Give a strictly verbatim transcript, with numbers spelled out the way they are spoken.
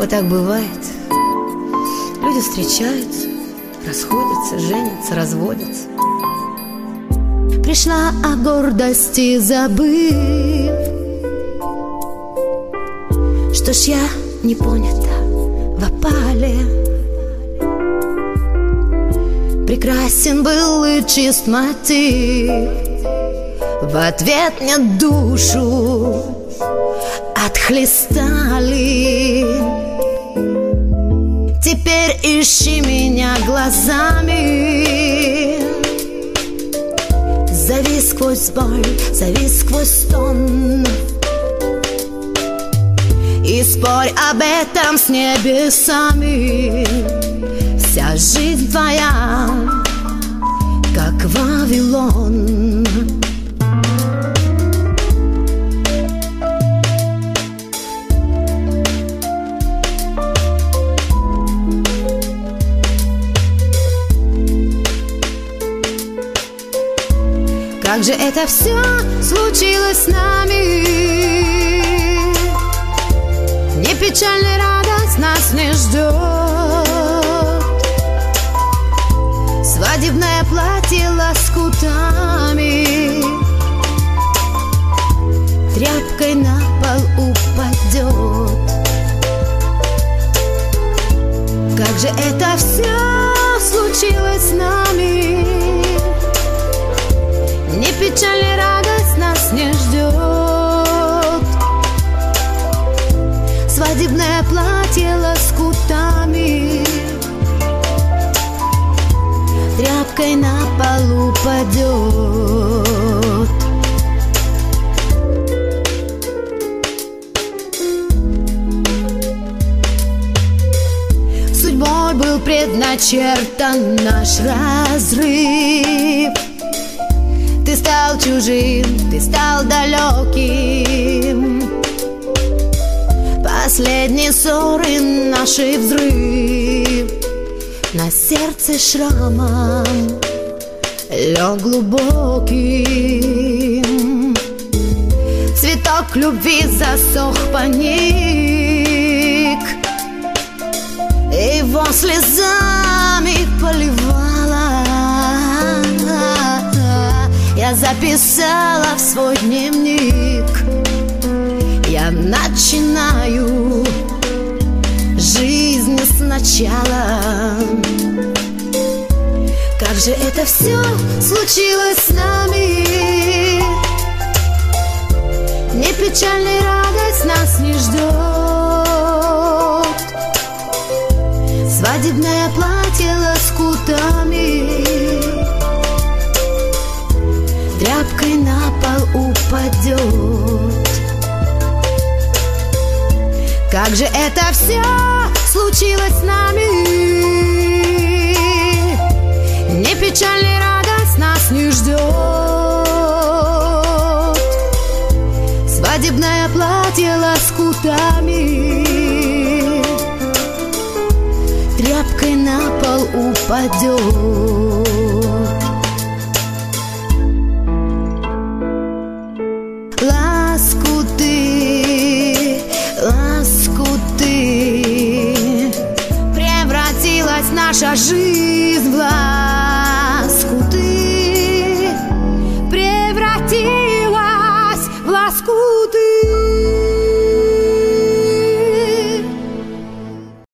Вот так бывает. Люди встречаются, расходятся, женятся, разводятся. Пришла о гордости забыв. Что ж я не понята в опале. Прекрасен был и чист мотив. В ответ мне душу отхлестали. Теперь ищи меня глазами. Зови сквозь боль, зови сквозь стон. И спорь об этом с небесами. Вся жизнь твоя, как Вавилон. Как же это все случилось с нами? Не печальная радость нас не ждет. Свадебное платье лоскутами тряпкой на пол упадет. Как же это все случилось с нами? Не печальная радость нас не ждет. Свадебное платье лоскутами тряпкой на пол упадет. Судьбой был предначертан наш разрыв. Ты стал чужим, ты стал далеким. Последние ссоры, наши взрыв. На сердце шрамом лег глубоким. Цветок любви засох, паник. Его слезами поливала. Я записала в свой дневник. Я начинаю жизнь сначала. Как же это все случилось с нами? Не печальная радость нас не ждет. Свадебное платье лоскутами тряпкой на пол упадет. Как же это все случилось с нами? Не печальная радость нас не ждет. Свадебное платье лоскутами тряпкой на пол упадет. Лоскуты, лоскуты, превратилась наша жизнь